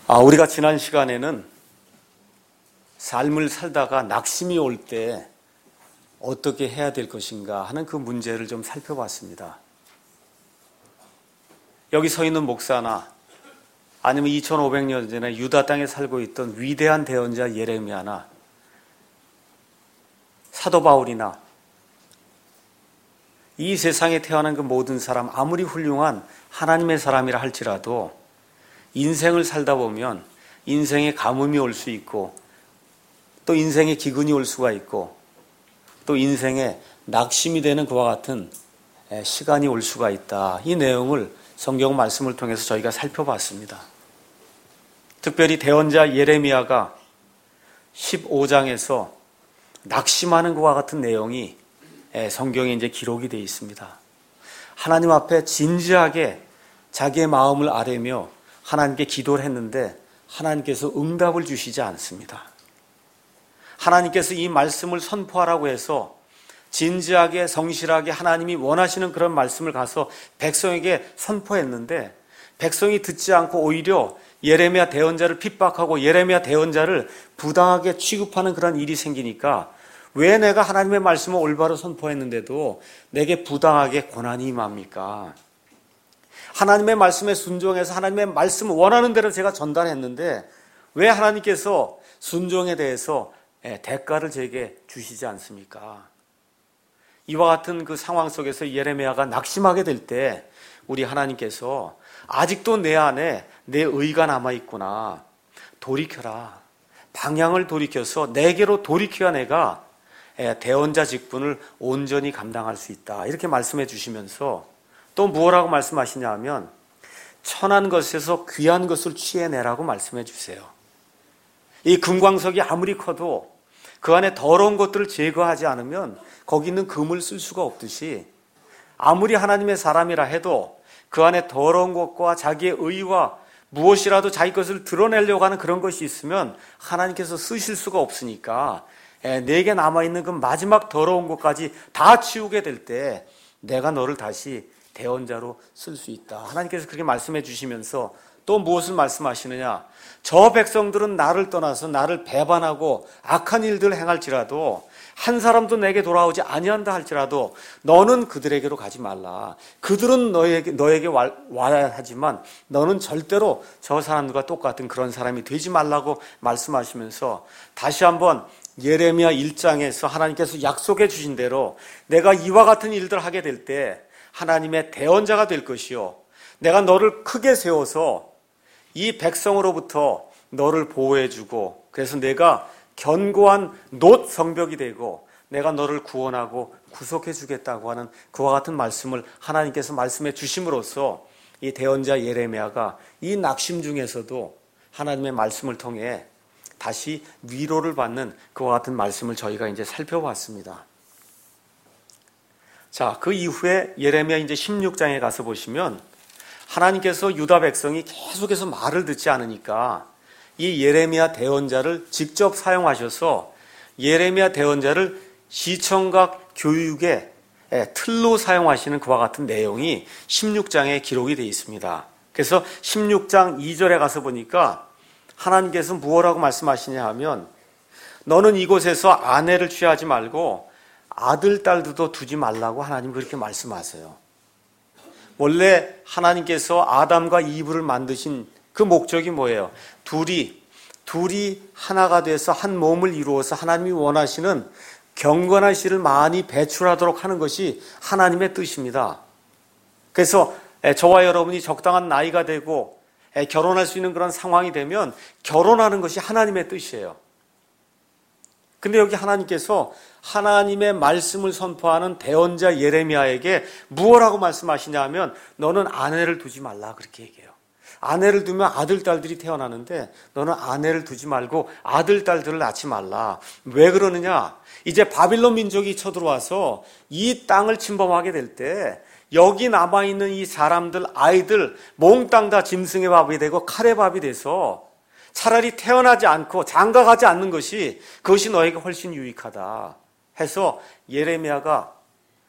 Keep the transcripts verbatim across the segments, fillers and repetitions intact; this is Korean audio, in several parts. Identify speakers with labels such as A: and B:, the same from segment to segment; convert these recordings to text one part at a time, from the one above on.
A: 아, 우리가 지난 시간에는 삶을 살다가 낙심이 올 때 어떻게 해야 될 것인가 하는 그 문제를 좀 살펴봤습니다. 여기 서 있는 목사나 아니면 이천오백 년 전에 유다 땅에 살고 있던 위대한 대언자 예레미야나 사도 바울이나 이 세상에 태어난 그 모든 사람, 아무리 훌륭한 하나님의 사람이라 할지라도 인생을 살다 보면 인생에 가뭄이 올 수 있고 또 인생에 기근이 올 수가 있고 또 인생에 낙심이 되는 그와 같은 시간이 올 수가 있다. 이 내용을 성경 말씀을 통해서 저희가 살펴봤습니다. 특별히 대언자 예레미야가 십오 장에서 낙심하는 것과 같은 내용이 성경에 이제 기록이 되어 있습니다. 하나님 앞에 진지하게 자기의 마음을 아뢰며 하나님께 기도를 했는데 하나님께서 응답을 주시지 않습니다. 하나님께서 이 말씀을 선포하라고 해서 진지하게 성실하게 하나님이 원하시는 그런 말씀을 가서 백성에게 선포했는데 백성이 듣지 않고 오히려 예레미야 대언자를 핍박하고 예레미야 대언자를 부당하게 취급하는 그런 일이 생기니까 왜 내가 하나님의 말씀을 올바로 선포했는데도 내게 부당하게 고난이 임합니까? 하나님의 말씀에 순종해서 하나님의 말씀을 원하는 대로 제가 전달했는데 왜 하나님께서 순종에 대해서 대가를 제게 주시지 않습니까? 이와 같은 그 상황 속에서 예레미야가 낙심하게 될 때 우리 하나님께서 아직도 내 안에 내 의가 남아있구나. 돌이켜라. 방향을 돌이켜서 내게로 돌이켜야 내가 대언자 직분을 온전히 감당할 수 있다. 이렇게 말씀해 주시면서 또 무엇라고 말씀하시냐 하면 천한 것에서 귀한 것을 취해내라고 말씀해 주세요. 이 금광석이 아무리 커도 그 안에 더러운 것들을 제거하지 않으면 거기 있는 금을 쓸 수가 없듯이 아무리 하나님의 사람이라 해도 그 안에 더러운 것과 자기의 의와 무엇이라도 자기 것을 드러내려고 하는 그런 것이 있으면 하나님께서 쓰실 수가 없으니까 내게 남아있는 그 마지막 더러운 것까지 다 치우게 될 때 내가 너를 다시 대언자로 쓸 수 있다. 하나님께서 그렇게 말씀해 주시면서 또 무엇을 말씀하시느냐? 저 백성들은 나를 떠나서 나를 배반하고 악한 일들을 행할지라도 한 사람도 내게 돌아오지 아니한다 할지라도 너는 그들에게로 가지 말라. 그들은 너에게, 너에게 와, 와야 하지만 너는 절대로 저 사람들과 똑같은 그런 사람이 되지 말라고 말씀하시면서 다시 한번 예레미야 일 장에서 하나님께서 약속해 주신 대로 내가 이와 같은 일들을 하게 될 때 하나님의 대언자가 될 것이요 내가 너를 크게 세워서 이 백성으로부터 너를 보호해주고 그래서 내가 견고한 놋 성벽이 되고 내가 너를 구원하고 구속해주겠다고 하는 그와 같은 말씀을 하나님께서 말씀해 주심으로써 이 대언자 예레미야가 이 낙심 중에서도 하나님의 말씀을 통해 다시 위로를 받는 그와 같은 말씀을 저희가 이제 살펴봤습니다. 자, 그 이후에 예레미야 이제 십육 장에 가서 보시면 하나님께서 유다 백성이 계속해서 말을 듣지 않으니까 이 예레미야 대언자를 직접 사용하셔서 예레미야 대언자를 시청각 교육의 틀로 사용하시는 그와 같은 내용이 십육 장에 기록이 되어 있습니다. 그래서 십육 장 이 절에 가서 보니까 하나님께서 무엇라고 말씀하시냐 하면 너는 이곳에서 아내를 취하지 말고 아들, 딸도 두지 말라고 하나님 그렇게 말씀하세요. 원래 하나님께서 아담과 이브를 만드신 그 목적이 뭐예요? 둘이, 둘이 하나가 돼서 한 몸을 이루어서 하나님이 원하시는 경건한 씨를 많이 배출하도록 하는 것이 하나님의 뜻입니다. 그래서 저와 여러분이 적당한 나이가 되고 결혼할 수 있는 그런 상황이 되면 결혼하는 것이 하나님의 뜻이에요. 근데 여기 하나님께서 하나님의 말씀을 선포하는 대언자 예레미야에게 무엇라고 말씀하시냐 하면 너는 아내를 두지 말라 그렇게 얘기해요. 아내를 두면 아들, 딸들이 태어나는데 너는 아내를 두지 말고 아들, 딸들을 낳지 말라. 왜 그러느냐? 이제 바빌론 민족이 쳐들어와서 이 땅을 침범하게 될 때 여기 남아있는 이 사람들, 아이들 몽땅 다 짐승의 밥이 되고 칼의 밥이 돼서 차라리 태어나지 않고 장가가지 않는 것이 그것이 너에게 훨씬 유익하다 해서 예레미야가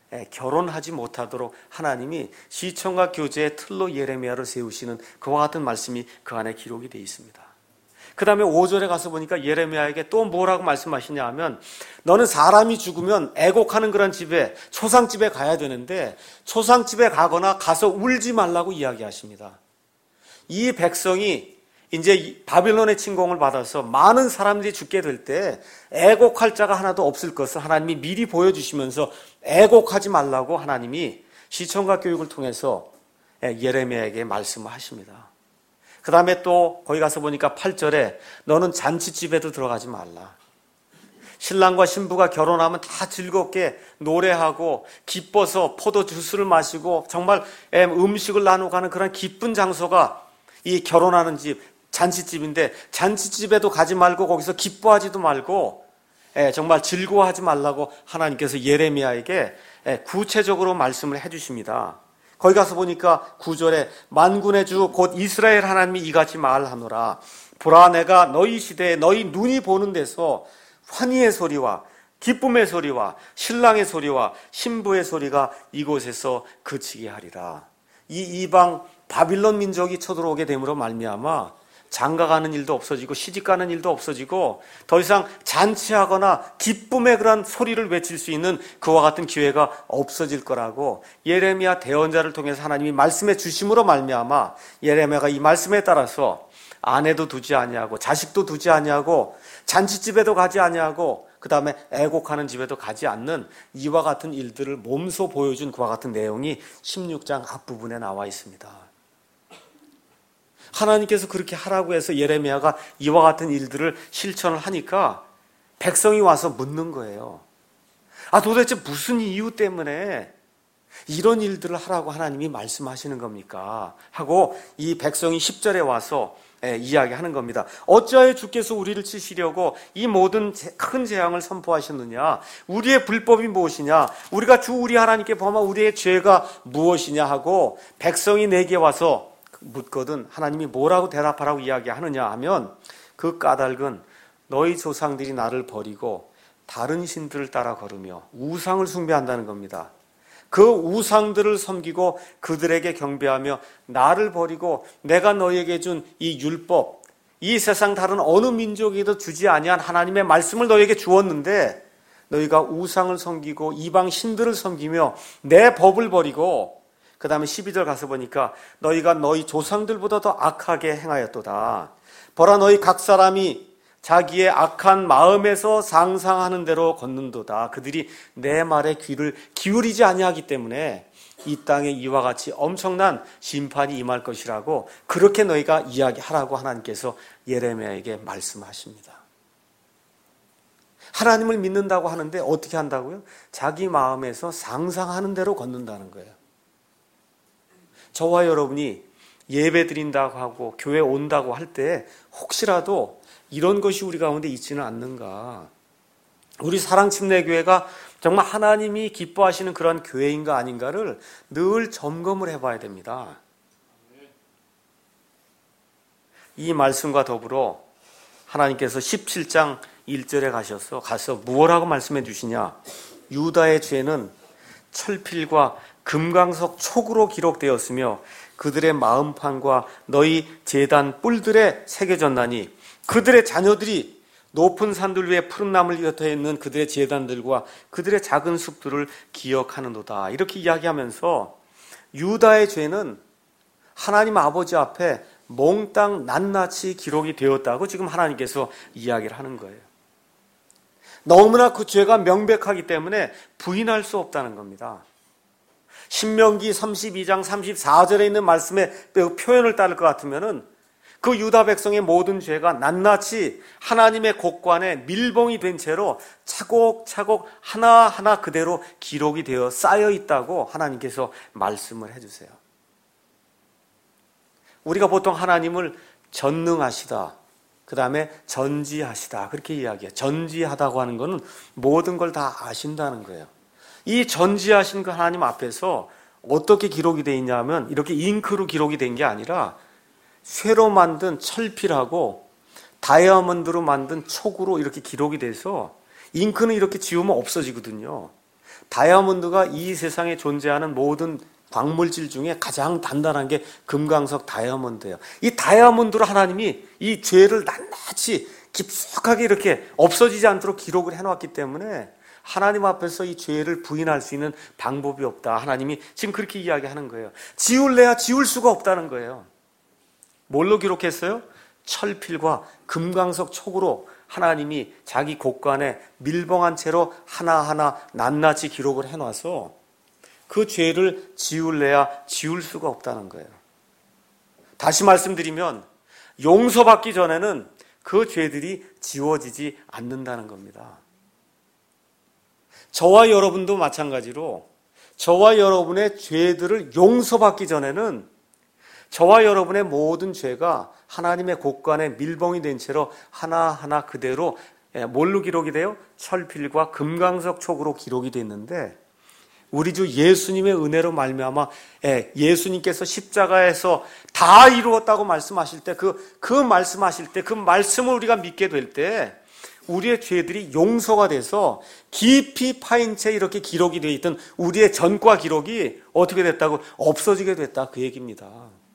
A: 결혼하지 못하도록 하나님이 시청과 교제의 틀로 예레미야를 세우시는 그와 같은 말씀이 그 안에 기록이 되어 있습니다. 그 다음에 오 절에 가서 보니까 예레미야에게 또 뭐라고 말씀하시냐 하면, 너는 사람이 죽으면 애곡하는 그런 집에, 초상집에 가야 되는데 초상집에 가거나 가서 울지 말라고 이야기하십니다. 이 백성이 이제 바빌론의 침공을 받아서 많은 사람들이 죽게 될 때 애곡할 자가 하나도 없을 것을 하나님이 미리 보여주시면서 애곡하지 말라고 하나님이 시청각 교육을 통해서 예레미야에게 말씀을 하십니다. 그 다음에 또 거기 가서 보니까 팔 절에 너는 잔치집에도 들어가지 말라. 신랑과 신부가 결혼하면 다 즐겁게 노래하고 기뻐서 포도 주스를 마시고 정말 음식을 나누고 가는 그런 기쁜 장소가 이 결혼하는 집, 잔치집인데 잔치집에도 가지 말고 거기서 기뻐하지도 말고 정말 즐거워하지 말라고 하나님께서 예레미야에게 구체적으로 말씀을 해주십니다. 거기 가서 보니까 구 절에 만군의 주 곧 이스라엘 하나님이 이같이 말하노라. 보라, 내가 너희 시대에 너희 눈이 보는 데서 환희의 소리와 기쁨의 소리와 신랑의 소리와 신부의 소리가 이곳에서 그치게 하리라. 이 이방 바빌론 민족이 쳐들어오게 됨으로 말미암아 장가가는 일도 없어지고 시집가는 일도 없어지고 더 이상 잔치하거나 기쁨의 그런 소리를 외칠 수 있는 그와 같은 기회가 없어질 거라고 예레미야 대언자를 통해서 하나님이 말씀해 주심으로 말미암아 예레미야가 이 말씀에 따라서 아내도 두지 아니하고 자식도 두지 아니하고 잔치집에도 가지 아니하고 그 다음에 애곡하는 집에도 가지 않는 이와 같은 일들을 몸소 보여준 그와 같은 내용이 십육 장 앞부분에 나와 있습니다. 하나님께서 그렇게 하라고 해서 예레미야가 이와 같은 일들을 실천을 하니까 백성이 와서 묻는 거예요. 아, 도대체 무슨 이유 때문에 이런 일들을 하라고 하나님이 말씀하시는 겁니까? 하고 이 백성이 십 절에 와서 예, 이야기하는 겁니다. 어찌하여 주께서 우리를 치시려고 이 모든 큰 재앙을 선포하셨느냐? 우리의 불법이 무엇이냐? 우리가 주 우리 하나님께 범한 우리의 죄가 무엇이냐 하고 백성이 내게 와서 묻거든 하나님이 뭐라고 대답하라고 이야기하느냐 하면 그 까닭은 너희 조상들이 나를 버리고 다른 신들을 따라 걸으며 우상을 숭배한다는 겁니다. 그 우상들을 섬기고 그들에게 경배하며 나를 버리고 내가 너희에게 준 이 율법, 이 세상 다른 어느 민족에도 주지 아니한 하나님의 말씀을 너희에게 주었는데 너희가 우상을 섬기고 이방 신들을 섬기며 내 법을 버리고 그 다음에 십이 절 가서 보니까 너희가 너희 조상들보다 더 악하게 행하였도다. 보라, 너희 각 사람이 자기의 악한 마음에서 상상하는 대로 걷는도다. 그들이 내 말에 귀를 기울이지 아니하기 때문에 이 땅에 이와 같이 엄청난 심판이 임할 것이라고 그렇게 너희가 이야기하라고 하나님께서 예레미야에게 말씀하십니다. 하나님을 믿는다고 하는데 어떻게 한다고요? 자기 마음에서 상상하는 대로 걷는다는 거예요. 저와 여러분이 예배 드린다고 하고 교회 온다고 할 때 혹시라도 이런 것이 우리 가운데 있지는 않는가? 우리 사랑침례교회가 정말 하나님이 기뻐하시는 그런 교회인가 아닌가를 늘 점검을 해봐야 됩니다. 이 말씀과 더불어 하나님께서 십칠 장 일 절에 가셔서 가서 무엇라고 말씀해 주시냐? 유다의 죄는 철필과 금강석 촉으로 기록되었으며 그들의 마음판과 너희 제단 뿔들에 새겨졌나니 그들의 자녀들이 높은 산들 위에 푸른 나무를 곁에 있는 그들의 제단들과 그들의 작은 숲들을 기억하는도다. 이렇게 이야기하면서 유다의 죄는 하나님 아버지 앞에 몽땅 낱낱이 기록이 되었다고 지금 하나님께서 이야기를 하는 거예요. 너무나 그 죄가 명백하기 때문에 부인할 수 없다는 겁니다. 신명기 삼십이 장 삼십사 절에 있는 말씀의 표현을 따를 것 같으면은 그 유다 백성의 모든 죄가 낱낱이 하나님의 곡관에 밀봉이 된 채로 차곡차곡 하나하나 그대로 기록이 되어 쌓여 있다고 하나님께서 말씀을 해주세요. 우리가 보통 하나님을 전능하시다, 그 다음에 전지하시다 그렇게 이야기해요. 전지하다고 하는 것은 모든 걸 다 아신다는 거예요. 이 전지하신 그 하나님 앞에서 어떻게 기록이 되어 있냐면 이렇게 잉크로 기록이 된 게 아니라 쇠로 만든 철필하고 다이아몬드로 만든 촉으로 이렇게 기록이 돼서 잉크는 이렇게 지우면 없어지거든요. 다이아몬드가 이 세상에 존재하는 모든 광물질 중에 가장 단단한 게 금강석 다이아몬드예요. 이 다이아몬드로 하나님이 이 죄를 낱낱이 깊숙하게 이렇게 없어지지 않도록 기록을 해놨기 때문에 하나님 앞에서 이 죄를 부인할 수 있는 방법이 없다. 하나님이 지금 그렇게 이야기하는 거예요. 지울래야 지울 수가 없다는 거예요. 뭘로 기록했어요? 철필과 금강석 촉으로 하나님이 자기 곳간에 밀봉한 채로 하나하나 낱낱이 기록을 해놔서 그 죄를 지울래야 지울 수가 없다는 거예요. 다시 말씀드리면 용서받기 전에는 그 죄들이 지워지지 않는다는 겁니다. 저와 여러분도 마찬가지로 저와 여러분의 죄들을 용서받기 전에는 저와 여러분의 모든 죄가 하나님의 곳간에 밀봉이 된 채로 하나하나 그대로 뭘로 기록이 돼요? 철필과 금강석 촉으로 기록이 됐는데 우리 주 예수님의 은혜로 말미암아 예수님께서 십자가에서 다 이루었다고 말씀하실 때 그, 그 말씀하실 때 그 말씀을 우리가 믿게 될 때 우리의 죄들이 용서가 돼서 깊이 파인 채 이렇게 기록이 되어 있던 우리의 전과 기록이 어떻게 됐다고? 없어지게 됐다 그 얘기입니다.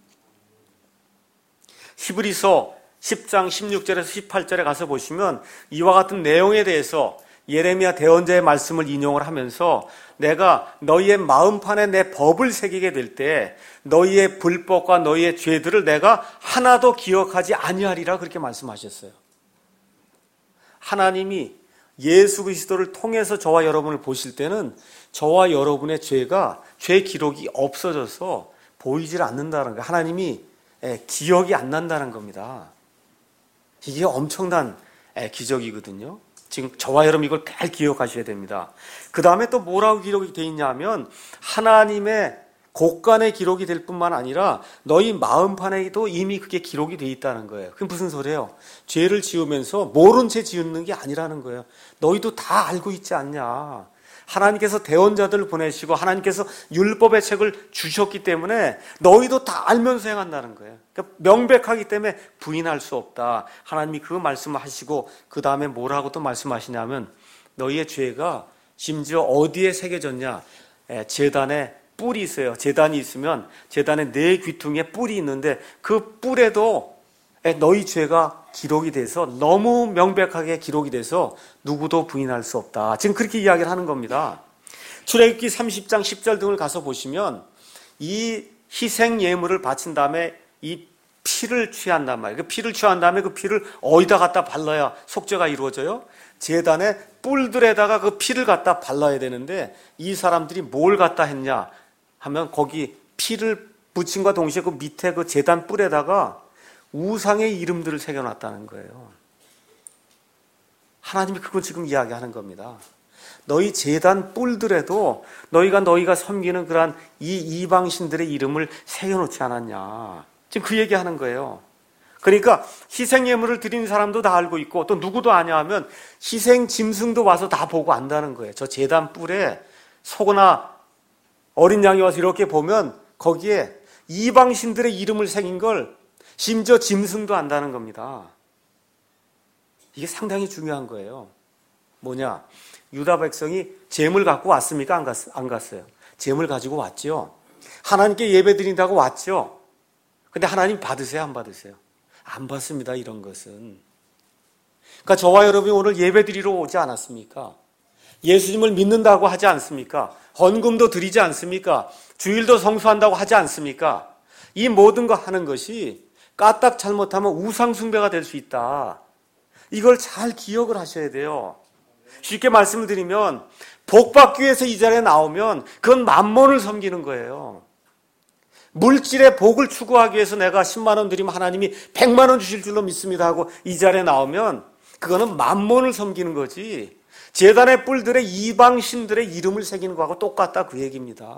A: 히브리서 십 장 십육 절에서 십팔 절에 가서 보시면 이와 같은 내용에 대해서 예레미야 대언자의 말씀을 인용을 하면서 내가 너희의 마음판에 내 법을 새기게 될 때 너희의 불법과 너희의 죄들을 내가 하나도 기억하지 아니하리라 그렇게 말씀하셨어요. 하나님이 예수 그리스도를 통해서 저와 여러분을 보실 때는 저와 여러분의 죄가 죄 기록이 없어져서 보이질 않는다는 거예요. 하나님이 기억이 안 난다는 겁니다. 이게 엄청난 기적이거든요. 지금 저와 여러분 이걸 잘 기억하셔야 됩니다. 그 다음에 또 뭐라고 기록이 되어 있냐 하면 하나님의 곳간에 기록이 될 뿐만 아니라 너희 마음판에도 이미 그게 기록이 되어 있다는 거예요. 그게 무슨 소리예요? 죄를 지으면서 모른 채 지은 게 아니라는 거예요. 너희도 다 알고 있지 않냐. 하나님께서 대언자들을 보내시고 하나님께서 율법의 책을 주셨기 때문에 너희도 다 알면서 행한다는 거예요. 그러니까 명백하기 때문에 부인할 수 없다. 하나님이 그 말씀을 하시고 그 다음에 뭐라고 또 말씀하시냐면 너희의 죄가 심지어 어디에 새겨졌냐. 제단에 뿔이 있어요. 제단이 있으면 제단에 네 귀퉁이에 뿔이 있는데 그 뿔에도 너희 죄가 기록이 돼서 너무 명백하게 기록이 돼서 누구도 부인할 수 없다. 지금 그렇게 이야기를 하는 겁니다. 출애굽기 삼십 장 십 절 등을 가서 보시면 이 희생 예물을 바친 다음에 이 피를 취한단 말이에요. 그 피를 취한 다음에 그 피를 어디다 갖다 발라야 속죄가 이루어져요? 제단에 뿔들에다가 그 피를 갖다 발라야 되는데 이 사람들이 뭘 갖다 했냐 하면 거기 피를 붙임과 동시에 그 밑에 그 제단 뿔에다가 우상의 이름들을 새겨놨다는 거예요. 하나님이 그걸 지금 이야기하는 겁니다. 너희 제단 뿔들에도 너희가 너희가 섬기는 그러한 이 이방신들의 이름을 새겨놓지 않았냐. 지금 그 얘기하는 거예요. 그러니까 희생 예물을 드린 사람도 다 알고 있고 또 누구도 아냐 하면 희생 짐승도 와서 다 보고 안다는 거예요. 저 제단 뿔에 소거나 어린 양이 와서 이렇게 보면 거기에 이방신들의 이름을 새긴 걸 심지어 짐승도 안다는 겁니다. 이게 상당히 중요한 거예요. 뭐냐? 유다 백성이 재물 갖고 왔습니까? 안, 갔, 안 갔어요. 재물 가지고 왔죠. 하나님께 예배 드린다고 왔죠. 근데 하나님 받으세요? 안 받으세요? 안 받습니다. 이런 것은. 그러니까 저와 여러분이 오늘 예배 드리러 오지 않았습니까? 예수님을 믿는다고 하지 않습니까? 헌금도 드리지 않습니까? 주일도 성수한다고 하지 않습니까? 이 모든 거 하는 것이 까딱 잘못하면 우상숭배가 될 수 있다. 이걸 잘 기억을 하셔야 돼요. 쉽게 말씀을 드리면 복받기 위해서 이 자리에 나오면 그건 만몬을 섬기는 거예요. 물질의 복을 추구하기 위해서 내가 십만 원 드리면 하나님이 백만 원 주실 줄로 믿습니다 하고 이 자리에 나오면 그거는 만몬을 섬기는 거지 제단의 뿔들에 이방신들의 이름을 새기는 거하고 똑같다 그 얘기입니다.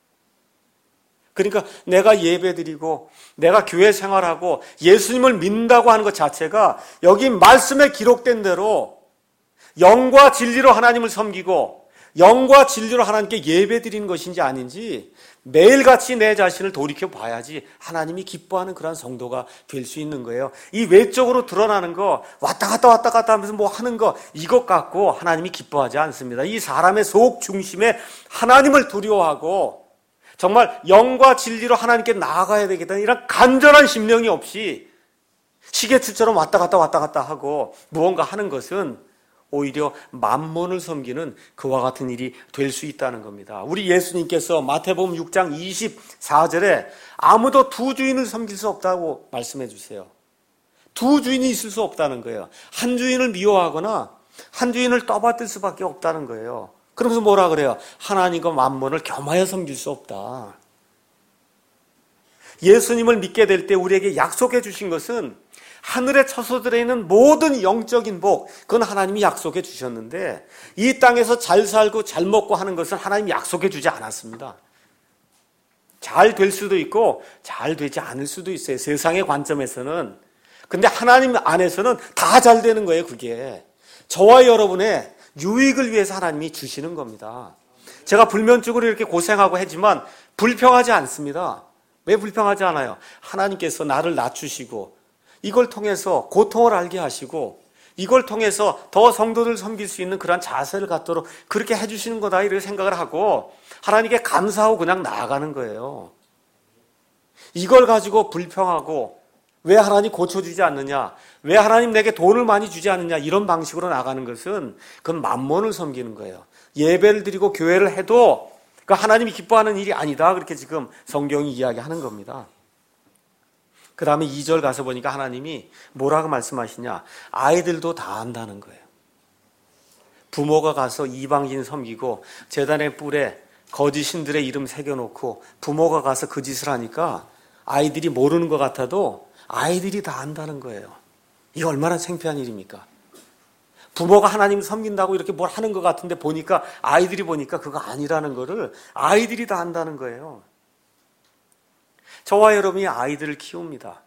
A: 그러니까 내가 예배드리고 내가 교회 생활하고 예수님을 믿는다고 하는 것 자체가 여기 말씀에 기록된 대로 영과 진리로 하나님을 섬기고 영과 진리로 하나님께 예배드리는 것인지 아닌지 매일같이 내 자신을 돌이켜 봐야지 하나님이 기뻐하는 그런 성도가 될 수 있는 거예요. 이 외적으로 드러나는 거, 왔다 갔다 왔다 갔다 하면서 뭐 하는 거, 이것 갖고 하나님이 기뻐하지 않습니다. 이 사람의 속 중심에 하나님을 두려워하고 정말 영과 진리로 하나님께 나아가야 되겠다는 이런 간절한 심령이 없이 시계추처럼 왔다 갔다 왔다 갔다 하고 무언가 하는 것은 오히려 만몬을 섬기는 그와 같은 일이 될 수 있다는 겁니다. 우리 예수님께서 마태복음 육 장 이십사 절에 아무도 두 주인을 섬길 수 없다고 말씀해 주세요. 두 주인이 있을 수 없다는 거예요. 한 주인을 미워하거나 한 주인을 떠받들 수밖에 없다는 거예요. 그러면서 뭐라 그래요? 하나님과 만몬을 겸하여 섬길 수 없다. 예수님을 믿게 될 때 우리에게 약속해 주신 것은 하늘에 처소들에 있는 모든 영적인 복, 그건 하나님이 약속해 주셨는데 이 땅에서 잘 살고 잘 먹고 하는 것은 하나님이 약속해 주지 않았습니다. 잘 될 수도 있고 잘 되지 않을 수도 있어요. 세상의 관점에서는. 근데 하나님 안에서는 다 잘 되는 거예요. 그게 저와 여러분의 유익을 위해서 하나님이 주시는 겁니다. 제가 불면증으로 이렇게 고생하고 하지만 불평하지 않습니다. 왜 불평하지 않아요? 하나님께서 나를 낮추시고 이걸 통해서 고통을 알게 하시고 이걸 통해서 더 성도들 섬길 수 있는 그런 자세를 갖도록 그렇게 해주시는 거다 이렇게 생각을 하고 하나님께 감사하고 그냥 나아가는 거예요. 이걸 가지고 불평하고 왜 하나님 고쳐주지 않느냐, 왜 하나님 내게 돈을 많이 주지 않느냐 이런 방식으로 나가는 것은 그건 만몬을 섬기는 거예요. 예배를 드리고 교회를 해도 그 하나님이 기뻐하는 일이 아니다, 그렇게 지금 성경이 이야기하는 겁니다. 그 다음에 이 절 가서 보니까 하나님이 뭐라고 말씀하시냐, 아이들도 다 안다는 거예요. 부모가 가서 이방인 섬기고 제단의 뿔에 거짓 신들의 이름 새겨놓고 부모가 가서 그 짓을 하니까 아이들이 모르는 것 같아도 아이들이 다 안다는 거예요. 이게 얼마나 창피한 일입니까? 부모가 하나님을 섬긴다고 이렇게 뭘 하는 것 같은데 보니까 아이들이 보니까 그거 아니라는 거를 아이들이 다 안다는 거예요. 저와 여러분이 아이들을 키웁니다.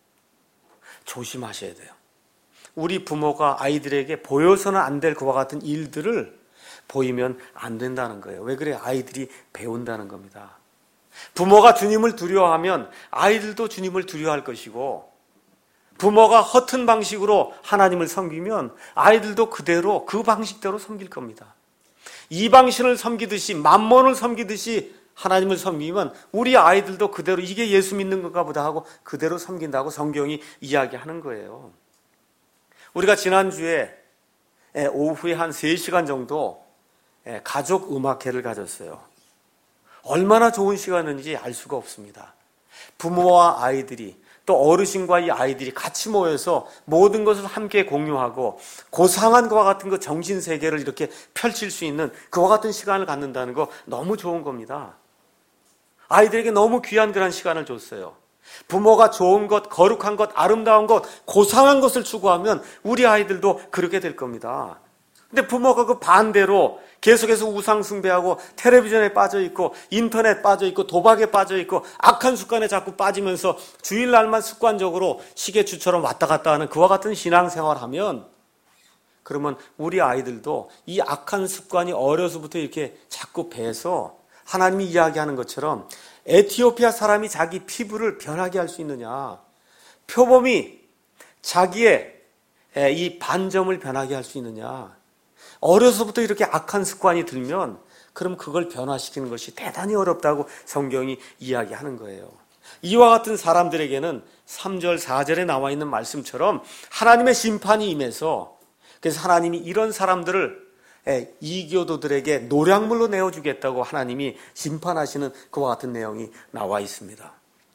A: 조심하셔야 돼요. 우리 부모가 아이들에게 보여서는 안 될 그와 같은 일들을 보이면 안 된다는 거예요. 왜 그래요? 아이들이 배운다는 겁니다. 부모가 주님을 두려워하면 아이들도 주님을 두려워할 것이고 부모가 허튼 방식으로 하나님을 섬기면 아이들도 그대로 그 방식대로 섬길 겁니다. 이방신을 섬기듯이 만몬을 섬기듯이 하나님을 섬기면 우리 아이들도 그대로 이게 예수 믿는 건가 보다 하고 그대로 섬긴다고 성경이 이야기하는 거예요. 우리가 지난주에 오후에 한 세 시간 정도 가족 음악회를 가졌어요. 얼마나 좋은 시간인지 알 수가 없습니다. 부모와 아이들이 또 어르신과 이 아이들이 같이 모여서 모든 것을 함께 공유하고 고상한 것과 같은 그 정신세계를 이렇게 펼칠 수 있는 그와 같은 시간을 갖는다는 거 너무 좋은 겁니다. 아이들에게 너무 귀한 그런 시간을 줬어요. 부모가 좋은 것, 거룩한 것, 아름다운 것, 고상한 것을 추구하면 우리 아이들도 그렇게 될 겁니다. 근데 부모가 그 반대로 계속해서 우상 숭배하고 텔레비전에 빠져있고 인터넷 빠져있고 도박에 빠져있고 악한 습관에 자꾸 빠지면서 주일날만 습관적으로 시계추처럼 왔다 갔다 하는 그와 같은 신앙생활을 하면 그러면 우리 아이들도 이 악한 습관이 어려서부터 이렇게 자꾸 배서 하나님이 이야기하는 것처럼 에티오피아 사람이 자기 피부를 변하게 할 수 있느냐, 표범이 자기의 이 반점을 변하게 할 수 있느냐, 어려서부터 이렇게 악한 습관이 들면 그럼 그걸 변화시키는 것이 대단히 어렵다고 성경이 이야기하는 거예요. 이와 같은 사람들에게는 삼 절 사 절에 나와 있는 말씀처럼 하나님의 심판이 임해서 그래서 하나님이 이런 사람들을 이교도들에게 노량물로 내어주겠다고 하나님이 심판하시는 그와 같은 내용이 나와 있습니다.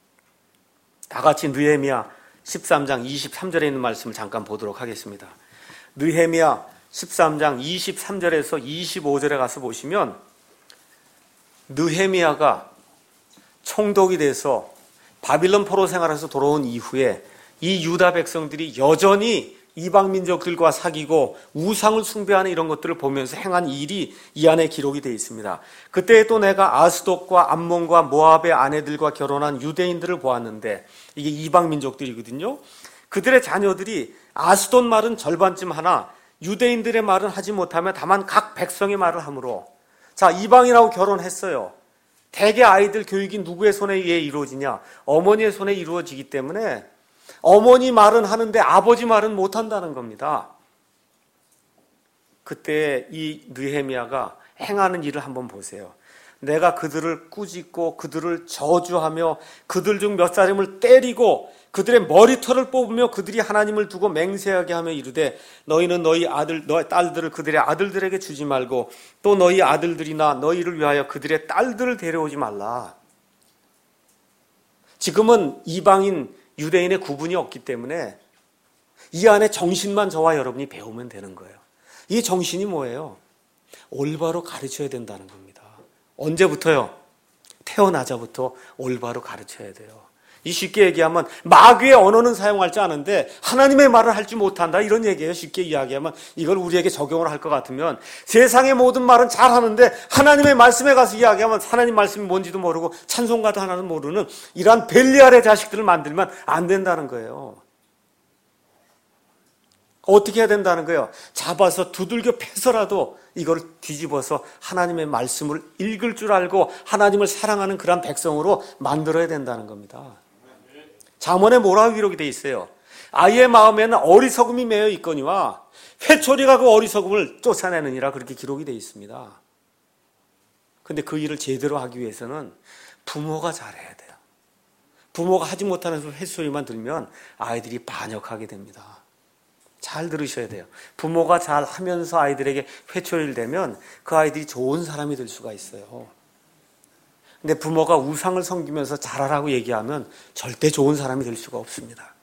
A: 다 같이 느헤미야 십삼 장 이십삼 절에 있는 말씀을 잠깐 보도록 하겠습니다. 느헤미야 십삼 장 이십삼 절에서 이십오 절에 가서 보시면 느헤미야가 총독이 돼서 바빌론 포로 생활에서 돌아온 이후에 이 유다 백성들이 여전히 이방 민족들과 사귀고 우상을 숭배하는 이런 것들을 보면서 행한 일이 이 안에 기록이 되어 있습니다. 그때 또 내가 아스돗과 암몬과 모압의 아내들과 결혼한 유대인들을 보았는데 이게 이방 민족들이거든요. 그들의 자녀들이 아스돗 말은 절반쯤 하나 유대인들의 말은 하지 못하며 다만 각 백성의 말을 하므로 자 이방인하고 결혼했어요. 대개 아이들 교육이 누구의 손에 의해 이루어지냐? 어머니의 손에 이루어지기 때문에 어머니 말은 하는데 아버지 말은 못한다는 겁니다. 그때 이 느헤미야가 행하는 일을 한번 보세요. 내가 그들을 꾸짖고 그들을 저주하며 그들 중 몇 사람을 때리고 그들의 머리털을 뽑으며 그들이 하나님을 두고 맹세하게 하며 이르되 너희는 너희 아들, 너희 딸들을 그들의 아들들에게 주지 말고 또 너희 아들들이나 너희를 위하여 그들의 딸들을 데려오지 말라. 지금은 이방인 유대인의 구분이 없기 때문에 이 안에 정신만 저와 여러분이 배우면 되는 거예요. 이 정신이 뭐예요? 올바로 가르쳐야 된다는 겁니다. 언제부터요? 태어나자부터 올바로 가르쳐야 돼요. 이 쉽게 얘기하면 마귀의 언어는 사용할 줄 아는데 하나님의 말을 할 줄 못한다 이런 얘기예요. 쉽게 이야기하면 이걸 우리에게 적용을 할 것 같으면 세상의 모든 말은 잘하는데 하나님의 말씀에 가서 이야기하면 하나님 말씀이 뭔지도 모르고 찬송가도 하나는 모르는 이러한 벨리알의 자식들을 만들면 안 된다는 거예요. 어떻게 해야 된다는 거예요? 잡아서 두들겨 패서라도 이걸 뒤집어서 하나님의 말씀을 읽을 줄 알고 하나님을 사랑하는 그런 백성으로 만들어야 된다는 겁니다. 잠언에 뭐라고 기록이 되어 있어요? 아이의 마음에는 어리석음이 매여 있거니와 회초리가 그 어리석음을 쫓아내느니라 그렇게 기록이 되어 있습니다. 그런데 그 일을 제대로 하기 위해서는 부모가 잘해야 돼요. 부모가 하지 못하는 회초리만 들면 아이들이 반역하게 됩니다. 잘 들으셔야 돼요. 부모가 잘 하면서 아이들에게 회초리를 대면 그 아이들이 좋은 사람이 될 수가 있어요. 근데 부모가 우상을 섬기면서 잘하라고 얘기하면 절대 좋은 사람이 될 수가 없습니다.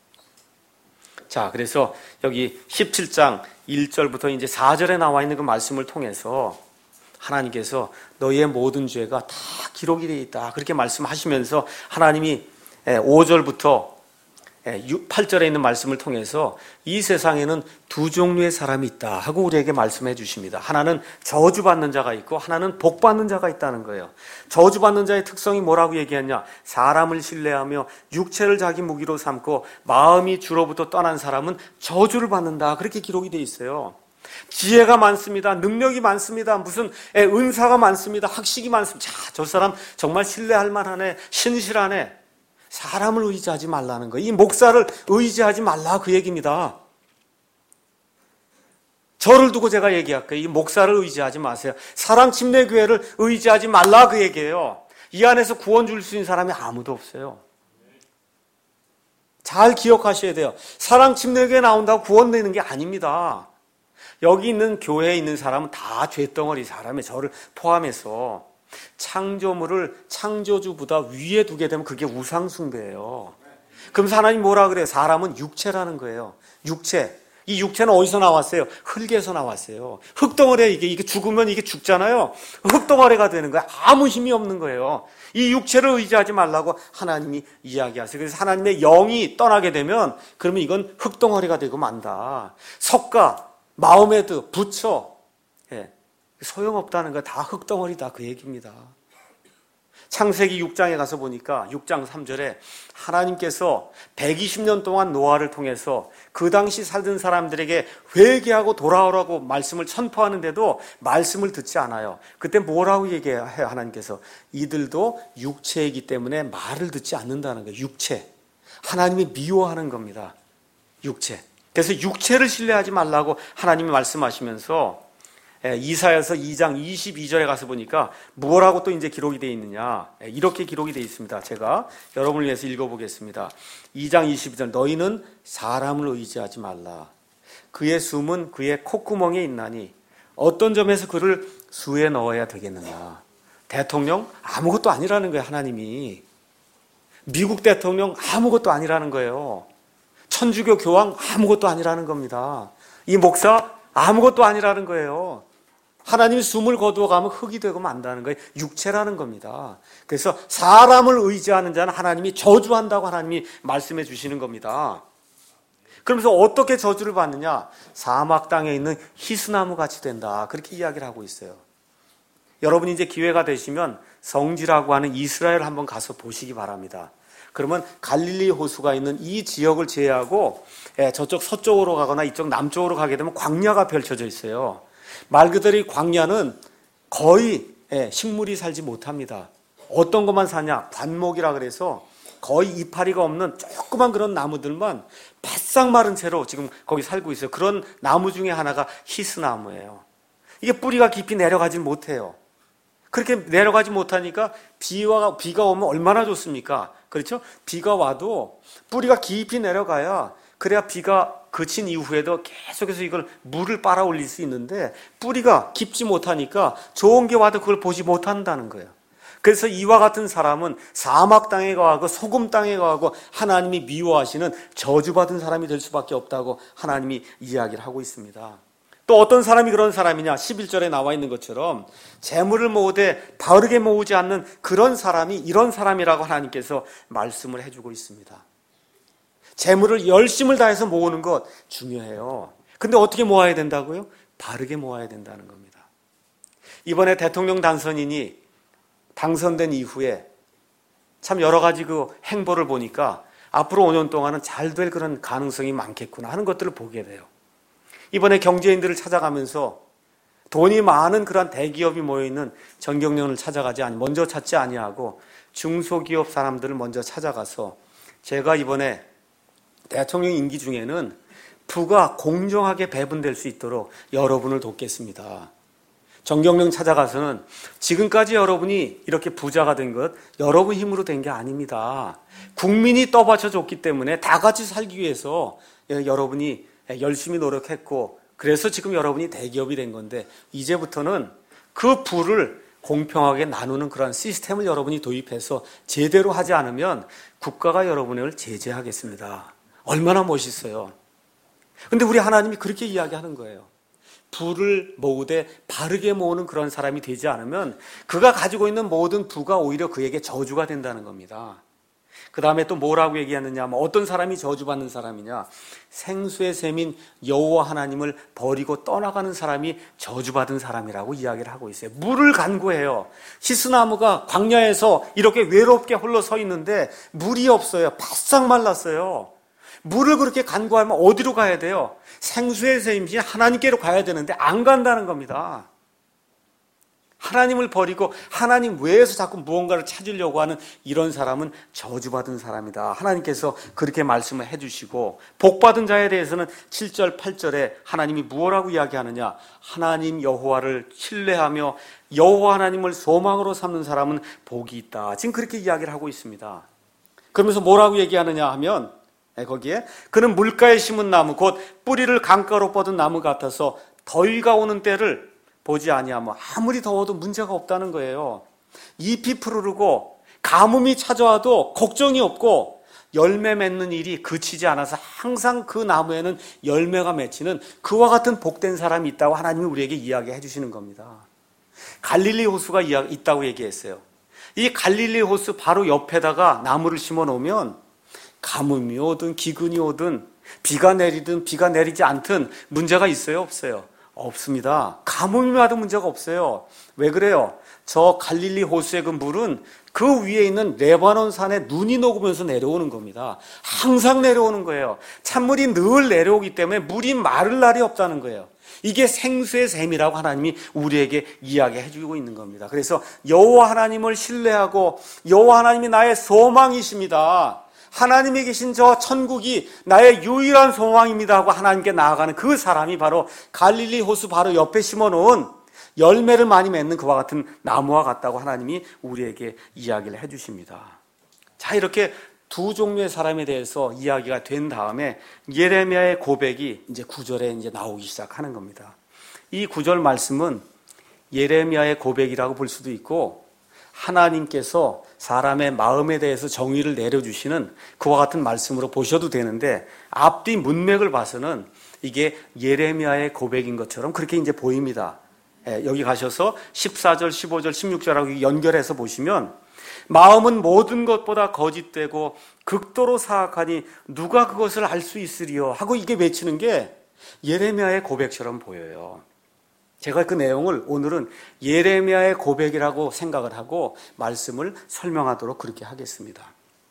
A: 자, 그래서 여기 십칠 장 일 절부터 이제 사 절에 나와 있는 그 말씀을 통해서 하나님께서 너희의 모든 죄가 다 기록이 되어 있다. 그렇게 말씀하시면서 하나님이 오 절부터 팔 절에 있는 말씀을 통해서 이 세상에는 두 종류의 사람이 있다 하고 우리에게 말씀해 주십니다. 하나는 저주받는 자가 있고 하나는 복받는 자가 있다는 거예요. 저주받는 자의 특성이 뭐라고 얘기했냐? 사람을 신뢰하며 육체를 자기 무기로 삼고 마음이 주로부터 떠난 사람은 저주를 받는다. 그렇게 기록이 되어 있어요. 지혜가 많습니다. 능력이 많습니다. 무슨 은사가 많습니다. 학식이 많습니다. 자, 저 사람 정말 신뢰할 만하네. 신실하네. 사람을 의지하지 말라는 거예요. 이 목사를 의지하지 말라 그 얘기입니다. 저를 두고 제가 얘기할게요. 이 목사를 의지하지 마세요. 사람 침례교회를 의지하지 말라 그 얘기예요. 이 안에서 구원 줄 수 있는 사람이 아무도 없어요. 잘 기억하셔야 돼요. 사람 침례교회 나온다고 구원 되는 게 아닙니다. 여기 있는 교회에 있는 사람은 다 죄덩어리 사람에 저를 포함해서 창조물을 창조주보다 위에 두게 되면 그게 우상숭배예요. 그럼 하나님 뭐라 그래요? 사람은 육체라는 거예요. 육체. 이 육체는 어디서 나왔어요? 흙에서 나왔어요. 흙덩어리에 이게, 이게 죽으면 이게 죽잖아요. 흙덩어리가 되는 거예요. 아무 힘이 없는 거예요. 이 육체를 의지하지 말라고 하나님이 이야기하세요. 그래서 하나님의 영이 떠나게 되면 그러면 이건 흙덩어리가 되고 만다. 석가, 마호메드, 부처, 예. 소용없다는 거 다 흙덩어리다 그 얘기입니다. 창세기 육 장에 가서 보니까 육 장 삼 절에 하나님께서 백이십 년 동안 노아를 통해서 그 당시 살던 사람들에게 회개하고 돌아오라고 말씀을 선포하는데도 말씀을 듣지 않아요. 그때 뭐라고 얘기해요? 하나님께서 이들도 육체이기 때문에 말을 듣지 않는다는 거예요. 육체. 하나님이 미워하는 겁니다. 육체. 그래서 육체를 신뢰하지 말라고 하나님이 말씀하시면서 이사야서 이 장 이십이 절에 가서 보니까 뭐라고 또 이제 기록이 되어 있느냐. 이렇게 기록이 되어 있습니다. 제가 여러분을 위해서 읽어보겠습니다. 이 장 이십이 절 너희는 사람을 의지하지 말라. 그의 숨은 그의 콧구멍에 있나니 어떤 점에서 그를 수에 넣어야 되겠느냐. 대통령 아무것도 아니라는 거예요. 하나님이. 미국 대통령 아무것도 아니라는 거예요. 천주교 교황 아무것도 아니라는 겁니다. 이 목사 아무것도 아니라는 거예요. 하나님이 숨을 거두어가면 흙이 되고 만다는 거예요. 육체라는 겁니다. 그래서 사람을 의지하는 자는 하나님이 저주한다고 하나님이 말씀해 주시는 겁니다. 그러면서 어떻게 저주를 받느냐? 사막 땅에 있는 히스나무 같이 된다. 그렇게 이야기를 하고 있어요. 여러분이 이제 기회가 되시면 성지라고 하는 이스라엘 한번 가서 보시기 바랍니다. 그러면 갈릴리 호수가 있는 이 지역을 제외하고 저쪽 서쪽으로 가거나 이쪽 남쪽으로 가게 되면 광야가 펼쳐져 있어요. 말 그대로 이 광야는 거의 식물이 살지 못합니다. 어떤 것만 사냐? 관목이라 그래서 거의 이파리가 없는 조그만 그런 나무들만 바싹 마른 채로 지금 거기 살고 있어요. 그런 나무 중에 하나가 히스나무예요. 이게 뿌리가 깊이 내려가지 못해요. 그렇게 내려가지 못하니까 비와, 비가 오면 얼마나 좋습니까? 그렇죠? 비가 와도 뿌리가 깊이 내려가야 그래야 비가 그친 이후에도 계속해서 이걸 물을 빨아 올릴 수 있는데 뿌리가 깊지 못하니까 좋은 게 와도 그걸 보지 못한다는 거예요. 그래서 이와 같은 사람은 사막 땅에 거하고 소금 땅에 거하고 하나님이 미워하시는 저주받은 사람이 될 수밖에 없다고 하나님이 이야기를 하고 있습니다. 또 어떤 사람이 그런 사람이냐? 십일 절에 나와 있는 것처럼 재물을 모으되 바르게 모으지 않는 그런 사람이 이런 사람이라고 하나님께서 말씀을 해주고 있습니다. 재물을 열심을 다해서 모으는 것 중요해요. 근데 어떻게 모아야 된다고요? 바르게 모아야 된다는 겁니다. 이번에 대통령 당선인이 당선된 이후에 참 여러 가지 그 행보를 보니까 앞으로 오 년 동안은 잘 될 그런 가능성이 많겠구나 하는 것들을 보게 돼요. 이번에 경제인들을 찾아가면서 돈이 많은 그런 대기업이 모여있는 전경련을 찾아가지 아니, 먼저 찾지 아니하고 중소기업 사람들을 먼저 찾아가서 제가 이번에 대통령 임기 중에는 부가 공정하게 배분될 수 있도록 여러분을 돕겠습니다. 전경련 찾아가서는 지금까지 여러분이 이렇게 부자가 된 것 여러분 힘으로 된 게 아닙니다. 국민이 떠받쳐 줬기 때문에 다 같이 살기 위해서 여러분이 열심히 노력했고 그래서 지금 여러분이 대기업이 된 건데 이제부터는 그 부를 공평하게 나누는 그런 시스템을 여러분이 도입해서 제대로 하지 않으면 국가가 여러분을 제재하겠습니다. 얼마나 멋있어요. 근데 우리 하나님이 그렇게 이야기하는 거예요. 부를 모으되 바르게 모으는 그런 사람이 되지 않으면 그가 가지고 있는 모든 부가 오히려 그에게 저주가 된다는 겁니다. 그 다음에 또 뭐라고 얘기하느냐 하면 어떤 사람이 저주받는 사람이냐, 생수의 샘인 여호와 하나님을 버리고 떠나가는 사람이 저주받은 사람이라고 이야기를 하고 있어요. 물을 간구해요. 히스나무가 광야에서 이렇게 외롭게 홀로 서 있는데 물이 없어요. 바싹 말랐어요. 물을 그렇게 간구하면 어디로 가야 돼요? 생수의 샘이신 하나님께로 가야 되는데 안 간다는 겁니다. 하나님을 버리고 하나님 외에서 자꾸 무언가를 찾으려고 하는 이런 사람은 저주받은 사람이다. 하나님께서 그렇게 말씀을 해주시고 복받은 자에 대해서는 칠 절 팔 절에 하나님이 무엇라고 이야기하느냐, 하나님 여호와를 신뢰하며 여호와 하나님을 소망으로 삼는 사람은 복이 있다. 지금 그렇게 이야기를 하고 있습니다. 그러면서 뭐라고 얘기하느냐 하면 거기에 그는 물가에 심은 나무 곧 뿌리를 강가로 뻗은 나무 같아서 더위가 오는 때를 보지 아니하면 아무리 더워도 문제가 없다는 거예요. 잎이 푸르르고 가뭄이 찾아와도 걱정이 없고 열매 맺는 일이 그치지 않아서 항상 그 나무에는 열매가 맺히는 그와 같은 복된 사람이 있다고 하나님이 우리에게 이야기해 주시는 겁니다. 갈릴리 호수가 있다고 얘기했어요. 이 갈릴리 호수 바로 옆에다가 나무를 심어 놓으면 가뭄이 오든 기근이 오든 비가 내리든 비가 내리지 않든 문제가 있어요? 없어요? 없습니다. 가뭄이 와도 문제가 없어요. 왜 그래요? 저 갈릴리 호수의 그 물은 그 위에 있는 레바논 산에 눈이 녹으면서 내려오는 겁니다. 항상 내려오는 거예요. 찬물이 늘 내려오기 때문에 물이 마를 날이 없다는 거예요. 이게 생수의 샘이라고 하나님이 우리에게 이야기해 주고 있는 겁니다. 그래서 여호와 하나님을 신뢰하고 여호와 하나님이 나의 소망이십니다. 하나님이 계신 저 천국이 나의 유일한 소망입니다 하고 하나님께 나아가는 그 사람이 바로 갈릴리 호수 바로 옆에 심어놓은 열매를 많이 맺는 그와 같은 나무와 같다고 하나님이 우리에게 이야기를 해주십니다. 자, 이렇게 두 종류의 사람에 대해서 이야기가 된 다음에 예레미야의 고백이 이제 구 절에 이제 나오기 시작하는 겁니다. 이 구 절 말씀은 예레미야의 고백이라고 볼 수도 있고 하나님께서 사람의 마음에 대해서 정의를 내려주시는 그와 같은 말씀으로 보셔도 되는데 앞뒤 문맥을 봐서는 이게 예레미야의 고백인 것처럼 그렇게 이제 보입니다. 예, 여기 가셔서 십사 절, 십오 절, 십육 절하고 연결해서 보시면 마음은 모든 것보다 거짓되고 극도로 사악하니 누가 그것을 알 수 있으리요 하고 이게 외치는 게 예레미야의 고백처럼 보여요. 제가 그 내용을 오늘은 예레미야의 고백이라고 생각을 하고 말씀을 설명하도록 그렇게 하겠습니다.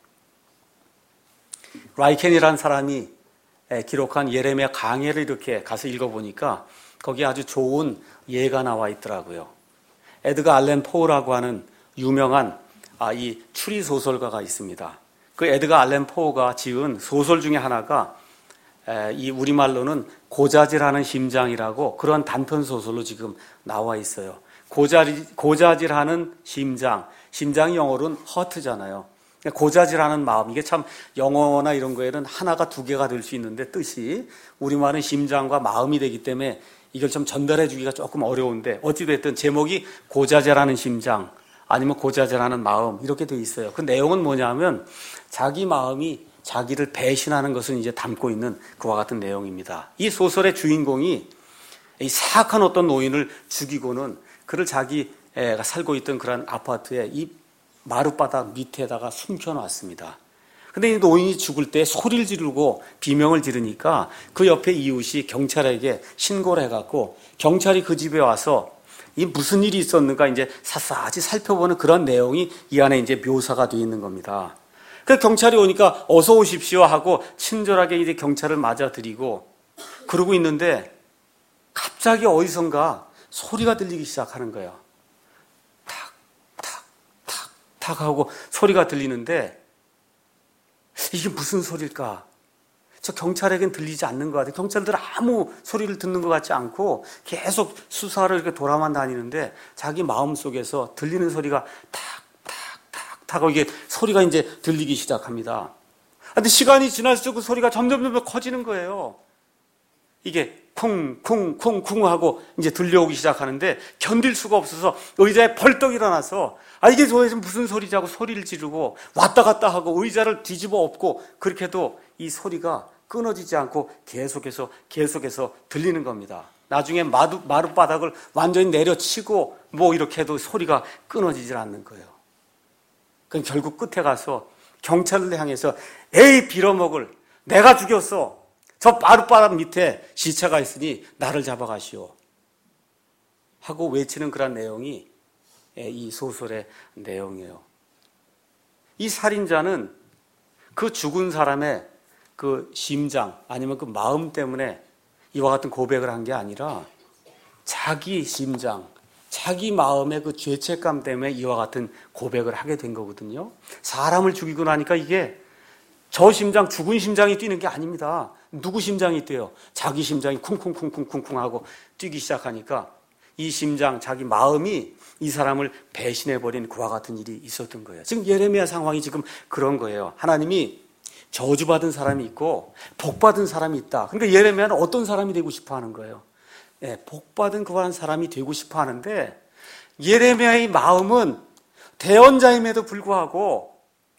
A: 라이켄이라는 사람이 기록한 예레미야 강해를 이렇게 가서 읽어보니까 거기에 아주 좋은 예가 나와 있더라고요. 에드가 알렌 포우라고 하는 유명한 아, 이 추리 소설가가 있습니다. 그 에드가 알렌 포가 지은 소설 중에 하나가 에, 이 우리말로는 고자질하는 심장이라고 그런 단편 소설로 지금 나와 있어요. 고자질, 고자질하는 심장, 심장이 영어로는 허트잖아요. 고자질하는 마음, 이게 참 영어나 이런 거에는 하나가 두 개가 될 수 있는데 뜻이 우리말은 심장과 마음이 되기 때문에 이걸 좀 전달해 주기가 조금 어려운데 어찌됐든 제목이 고자질하는 심장 아니면 고자질하는 마음 이렇게 돼 있어요. 그 내용은 뭐냐면 자기 마음이 자기를 배신하는 것을 이제 담고 있는 그와 같은 내용입니다. 이 소설의 주인공이 이 사악한 어떤 노인을 죽이고는 그를 자기가 살고 있던 그런 아파트에 이 마룻바닥 밑에다가 숨겨놨습니다. 근데 이 노인이 죽을 때 소리를 지르고 비명을 지르니까 그 옆에 이웃이 경찰에게 신고를 해갖고 경찰이 그 집에 와서 이 무슨 일이 있었는가 이제 샅샅이 살펴보는 그런 내용이 이 안에 이제 묘사가 되어 있는 겁니다. 그 경찰이 오니까 어서 오십시오 하고 친절하게 이제 경찰을 맞아들이고 그러고 있는데 갑자기 어디선가 소리가 들리기 시작하는 거예요. 탁, 탁, 탁, 탁 하고 소리가 들리는데 이게 무슨 소리일까? 저 경찰에겐 들리지 않는 것 같아요. 경찰들 아무 소리를 듣는 것 같지 않고 계속 수사를 이렇게 돌아만 다니는데 자기 마음속에서 들리는 소리가 탁, 탁, 탁, 탁 하고 이게 소리가 이제 들리기 시작합니다. 근데 시간이 지날수록 그 소리가 점점 점점 커지는 거예요. 이게 쿵, 쿵, 쿵, 쿵 하고 이제 들려오기 시작하는데 견딜 수가 없어서 의자에 벌떡 일어나서 아, 이게 도대체 무슨 소리지 하고 소리를 지르고 왔다 갔다 하고 의자를 뒤집어 엎고 그렇게 해도 이 소리가 끊어지지 않고 계속해서 계속해서 들리는 겁니다. 나중에 마루, 마룻바닥을 완전히 내려치고 뭐 이렇게 해도 소리가 끊어지질 않는 거예요. 그럼 결국 끝에 가서 경찰을 향해서 에이 빌어먹을 내가 죽였어. 저 마룻바닥 밑에 시체가 있으니 나를 잡아가시오 하고 외치는 그런 내용이 이 소설의 내용이에요. 이 살인자는 그 죽은 사람의 그 심장 아니면 그 마음 때문에 이와 같은 고백을 한 게 아니라 자기 심장, 자기 마음의 그 죄책감 때문에 이와 같은 고백을 하게 된 거거든요. 사람을 죽이고 나니까 이게 저 심장, 죽은 심장이 뛰는 게 아닙니다. 누구 심장이 뛰어요? 자기 심장이 쿵쿵쿵쿵쿵쿵 하고 뛰기 시작하니까 이 심장, 자기 마음이 이 사람을 배신해버린 그와 같은 일이 있었던 거예요. 지금 예레미야 상황이 지금 그런 거예요. 하나님이 저주받은 사람이 있고 복받은 사람이 있다. 그러니까 예레미야는 어떤 사람이 되고 싶어 하는 거예요? 네, 복받은 그러한 사람이 되고 싶어 하는데 예레미야의 마음은 대언자임에도 불구하고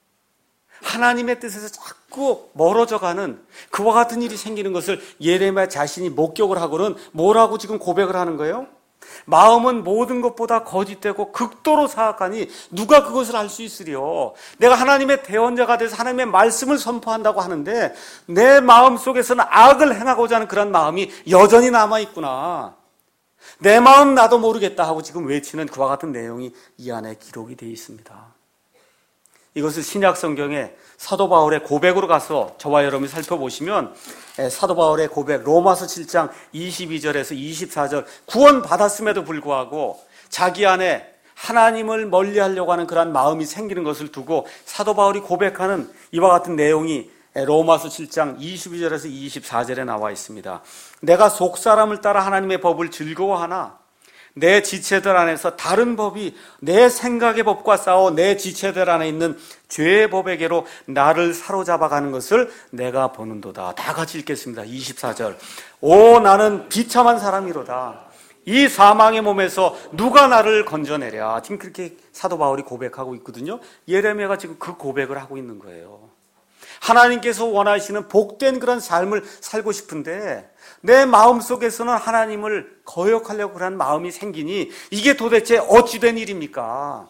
A: 하나님의 뜻에서 자꾸 멀어져가는 그와 같은 일이 생기는 것을 예레미야 자신이 목격을 하고는 뭐라고 지금 고백을 하는 거예요? 마음은 모든 것보다 거짓되고 극도로 사악하니 누가 그것을 알 수 있으리요. 내가 하나님의 대언자가 돼서 하나님의 말씀을 선포한다고 하는데 내 마음속에서는 악을 행하고자 하는 그런 마음이 여전히 남아있구나. 내 마음 나도 모르겠다 하고 지금 외치는 그와 같은 내용이 이 안에 기록이 되어 있습니다. 이것을 신약 성경에 사도 바울의 고백으로 가서 저와 여러분이 살펴보시면 사도 바울의 고백 로마서 칠 장 이십이 절에서 이십사 절 구원 받았음에도 불구하고 자기 안에 하나님을 멀리하려고 하는 그런 마음이 생기는 것을 두고 사도 바울이 고백하는 이와 같은 내용이 로마서 칠 장 이십이 절에서 이십사 절에 나와 있습니다. 내가 속사람을 따라 하나님의 법을 즐거워하나 내 지체들 안에서 다른 법이 내 생각의 법과 싸워 내 지체들 안에 있는 죄의 법에게로 나를 사로잡아가는 것을 내가 보는도다. 다 같이 읽겠습니다. 이십사 절 오 나는 비참한 사람이로다. 이 사망의 몸에서 누가 나를 건져내랴. 지금 그렇게 사도 바울이 고백하고 있거든요. 예레미야가 지금 그 고백을 하고 있는 거예요. 하나님께서 원하시는 복된 그런 삶을 살고 싶은데 내 마음속에서는 하나님을 거역하려고 하는 마음이 생기니 이게 도대체 어찌된 일입니까?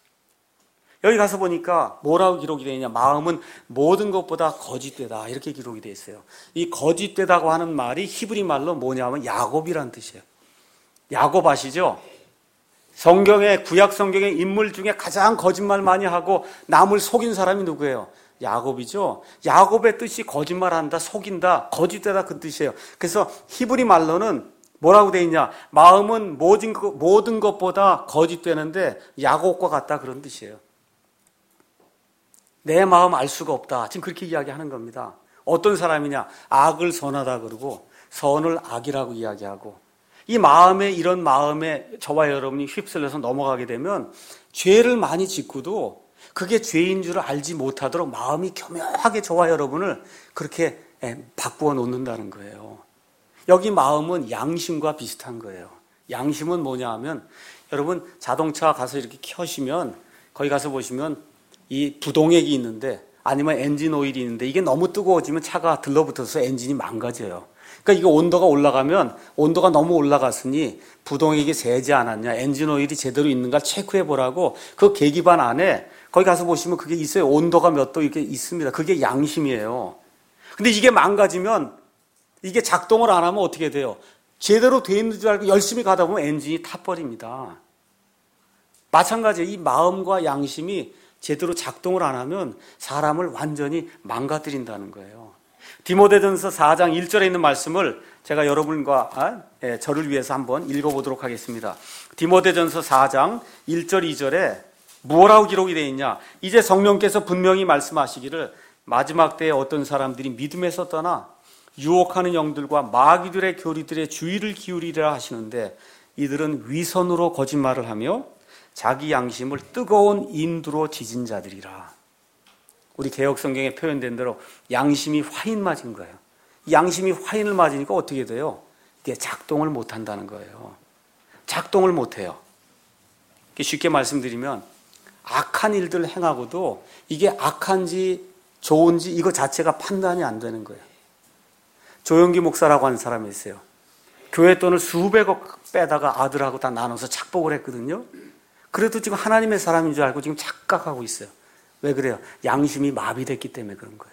A: 여기 가서 보니까 뭐라고 기록이 되어 있냐. 마음은 모든 것보다 거짓되다 이렇게 기록이 되어 있어요. 이 거짓되다고 하는 말이 히브리 말로 뭐냐면 야곱이라는 뜻이에요. 야곱 아시죠? 성경의 구약 성경의 인물 중에 가장 거짓말 많이 하고 남을 속인 사람이 누구예요? 야곱이죠. 야곱의 뜻이 거짓말한다, 속인다, 거짓되다 그 뜻이에요. 그래서 히브리 말로는 뭐라고 돼 있냐? 마음은 모든, 모든 것보다 거짓되는데 야곱과 같다 그런 뜻이에요. 내 마음 알 수가 없다. 지금 그렇게 이야기하는 겁니다. 어떤 사람이냐? 악을 선하다 그러고 선을 악이라고 이야기하고, 이 마음에, 이런 마음에 저와 여러분이 휩쓸려서 넘어가게 되면 죄를 많이 짓고도 그게 죄인 줄 알지 못하도록 마음이 교묘하게 저와 여러분을 그렇게 바꾸어 놓는다는 거예요. 여기 마음은 양심과 비슷한 거예요. 양심은 뭐냐 하면, 여러분 자동차 가서 이렇게 켜시면 거기 가서 보시면 이 부동액이 있는데, 아니면 엔진 오일이 있는데, 이게 너무 뜨거워지면 차가 들러붙어서 엔진이 망가져요. 그러니까 이거 온도가 올라가면, 온도가 너무 올라갔으니 부동액이 새지 않았냐, 엔진 오일이 제대로 있는가 체크해 보라고 그 계기판 안에 거기 가서 보시면 그게 있어요. 온도가 몇 도 이렇게 있습니다. 그게 양심이에요. 근데 이게 망가지면, 이게 작동을 안 하면 어떻게 돼요? 제대로 돼 있는 줄 알고 열심히 가다 보면 엔진이 타버립니다. 마찬가지예요. 이 마음과 양심이 제대로 작동을 안 하면 사람을 완전히 망가뜨린다는 거예요. 디모데전서 사 장 일 절에 있는 말씀을 제가 여러분과 아, 예, 저를 위해서 한번 읽어보도록 하겠습니다. 디모데전서 사 장 일 절 이 절에 뭐라고 기록이 되어 있냐? 이제 성령께서 분명히 말씀하시기를 마지막 때에 어떤 사람들이 믿음에서 떠나 유혹하는 영들과 마귀들의 교리들의 주의를 기울이리라 하시는데, 이들은 위선으로 거짓말을 하며 자기 양심을 뜨거운 인두로 지진 자들이라. 우리 개혁성경에 표현된 대로 양심이 화인 맞은 거예요. 양심이 화인을 맞으니까 어떻게 돼요? 이게 작동을 못한다는 거예요. 작동을 못해요. 쉽게 말씀드리면, 악한 일들 행하고도 이게 악한지 좋은지 이거 자체가 판단이 안 되는 거예요. 조영기 목사라고 하는 사람이 있어요. 교회 돈을 수백억 빼다가 아들하고 다 나눠서 착복을 했거든요. 그래도 지금 하나님의 사람인 줄 알고 지금 착각하고 있어요. 왜 그래요? 양심이 마비됐기 때문에 그런 거예요.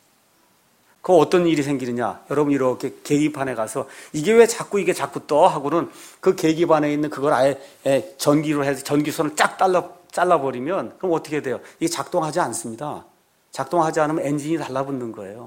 A: 그 어떤 일이 생기느냐? 여러분 이렇게 계기판에 가서 이게 왜 자꾸 이게 자꾸 떠? 하고는 그 계기판에 있는 그걸 아예 전기로 해서 전기선을 쫙 잘라, 잘라버리면 그럼 어떻게 돼요? 이게 작동하지 않습니다. 작동하지 않으면 엔진이 달라붙는 거예요.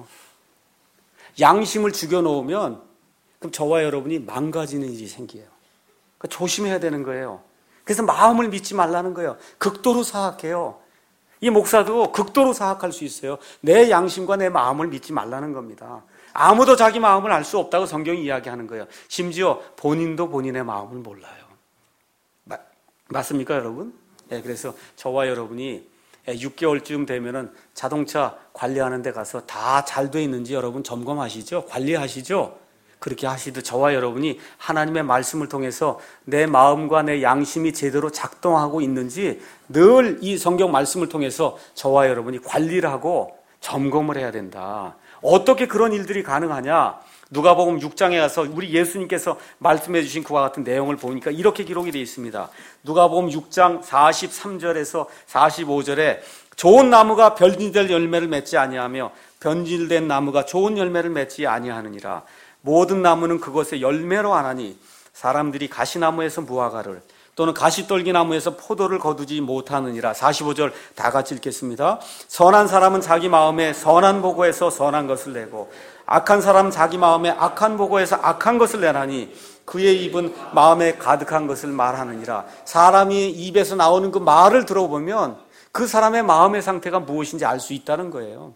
A: 양심을 죽여놓으면 그럼 저와 여러분이 망가지는 일이 생겨요. 그러니까 조심해야 되는 거예요. 그래서 마음을 믿지 말라는 거예요. 극도로 사악해요. 이 목사도 극도로 사악할 수 있어요. 내 양심과 내 마음을 믿지 말라는 겁니다. 아무도 자기 마음을 알 수 없다고 성경이 이야기하는 거예요. 심지어 본인도 본인의 마음을 몰라요. 마, 맞습니까 여러분? 네, 그래서 저와 여러분이 육 개월쯤 되면은 자동차 관리하는 데 가서 다 잘 돼 있는지 여러분 점검하시죠? 관리하시죠? 그렇게 하시듯 저와 여러분이 하나님의 말씀을 통해서 내 마음과 내 양심이 제대로 작동하고 있는지 늘 이 성경 말씀을 통해서 저와 여러분이 관리를 하고 점검을 해야 된다. 어떻게 그런 일들이 가능하냐? 누가복음 육 장에 가서 우리 예수님께서 말씀해 주신 그와 같은 내용을 보니까 이렇게 기록이 되어 있습니다. 누가복음 육 장 사십삼 절에서 사십오 절에 좋은 나무가 변질될 열매를 맺지 아니하며 변질된 나무가 좋은 열매를 맺지 아니하느니라. 모든 나무는 그것의 열매로 아나니 사람들이 가시나무에서 무화과를 또는 가시떨기나무에서 포도를 거두지 못하느니라. 사십오 절 다 같이 읽겠습니다. 선한 사람은 자기 마음에 선한 보고에서 선한 것을 내고 악한 사람은 자기 마음에 악한 보고에서 악한 것을 내나니 그의 입은 마음에 가득한 것을 말하느니라. 사람이 입에서 나오는 그 말을 들어보면 그 사람의 마음의 상태가 무엇인지 알 수 있다는 거예요.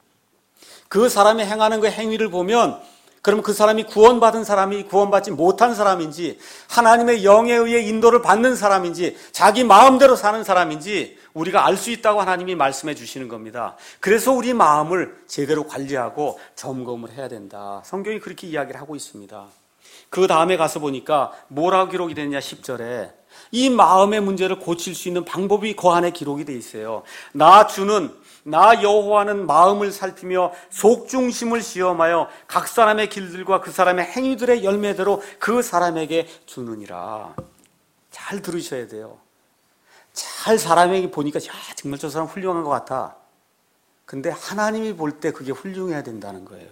A: 그 사람이 행하는 그 행위를 보면 그럼 그 사람이 구원받은 사람이 구원받지 못한 사람인지 하나님의 영에 의해 인도를 받는 사람인지 자기 마음대로 사는 사람인지 우리가 알 수 있다고 하나님이 말씀해 주시는 겁니다. 그래서 우리 마음을 제대로 관리하고 점검을 해야 된다. 성경이 그렇게 이야기를 하고 있습니다. 그 다음에 가서 보니까 뭐라고 기록이 됐냐 십 절에 이 마음의 문제를 고칠 수 있는 방법이 그 안에 기록이 돼 있어요. 나 주는 나 여호와는 마음을 살피며 속중심을 시험하여 각 사람의 길들과 그 사람의 행위들의 열매대로 그 사람에게 주느니라. 잘 들으셔야 돼요. 잘 사람에게 보니까 야 정말 저 사람 훌륭한 것 같아. 근데 하나님이 볼 때 그게 훌륭해야 된다는 거예요.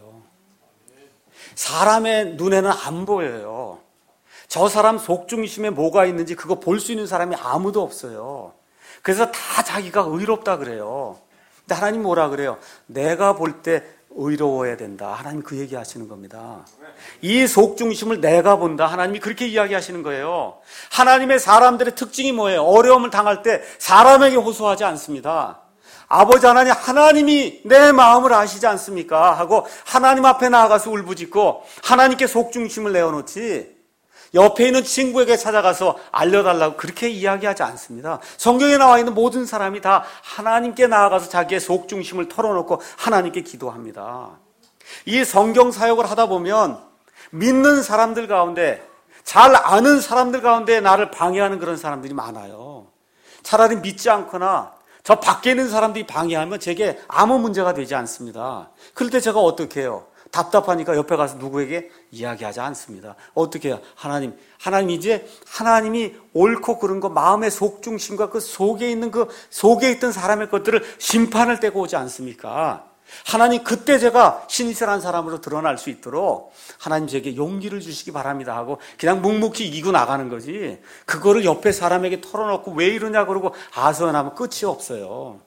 A: 사람의 눈에는 안 보여요. 저 사람 속중심에 뭐가 있는지 그거 볼 수 있는 사람이 아무도 없어요. 그래서 다 자기가 의롭다 그래요. 근데 하나님 뭐라 그래요? 내가 볼 때 의로워야 된다. 하나님 그 얘기 하시는 겁니다. 이 속중심을 내가 본다. 하나님이 그렇게 이야기하시는 거예요. 하나님의 사람들의 특징이 뭐예요? 어려움을 당할 때 사람에게 호소하지 않습니다. 아버지 하나님, 하나님이 내 마음을 아시지 않습니까? 하고 하나님 앞에 나아가서 울부짖고 하나님께 속중심을 내어놓지, 옆에 있는 친구에게 찾아가서 알려달라고 그렇게 이야기하지 않습니다. 성경에 나와 있는 모든 사람이 다 하나님께 나아가서 자기의 속중심을 털어놓고 하나님께 기도합니다. 이 성경 사역을 하다 보면 믿는 사람들 가운데, 잘 아는 사람들 가운데 나를 방해하는 그런 사람들이 많아요. 차라리 믿지 않거나 저 밖에 있는 사람들이 방해하면 제게 아무 문제가 되지 않습니다. 그럴 때 제가 어떻게 해요? 답답하니까 옆에 가서 누구에게 이야기하지 않습니다. 어떻게 해요? 하나님, 하나님 이제 하나님이 옳고 그른 거, 마음의 속중심과 그 속에 있는 그 속에 있던 사람의 것들을 심판을 떼고 오지 않습니까? 하나님, 그때 제가 신실한 사람으로 드러날 수 있도록 하나님 제게 용기를 주시기 바랍니다 하고 그냥 묵묵히 이기고 나가는 거지, 그거를 옆에 사람에게 털어놓고 왜 이러냐 그러고 하소연하면 끝이 없어요.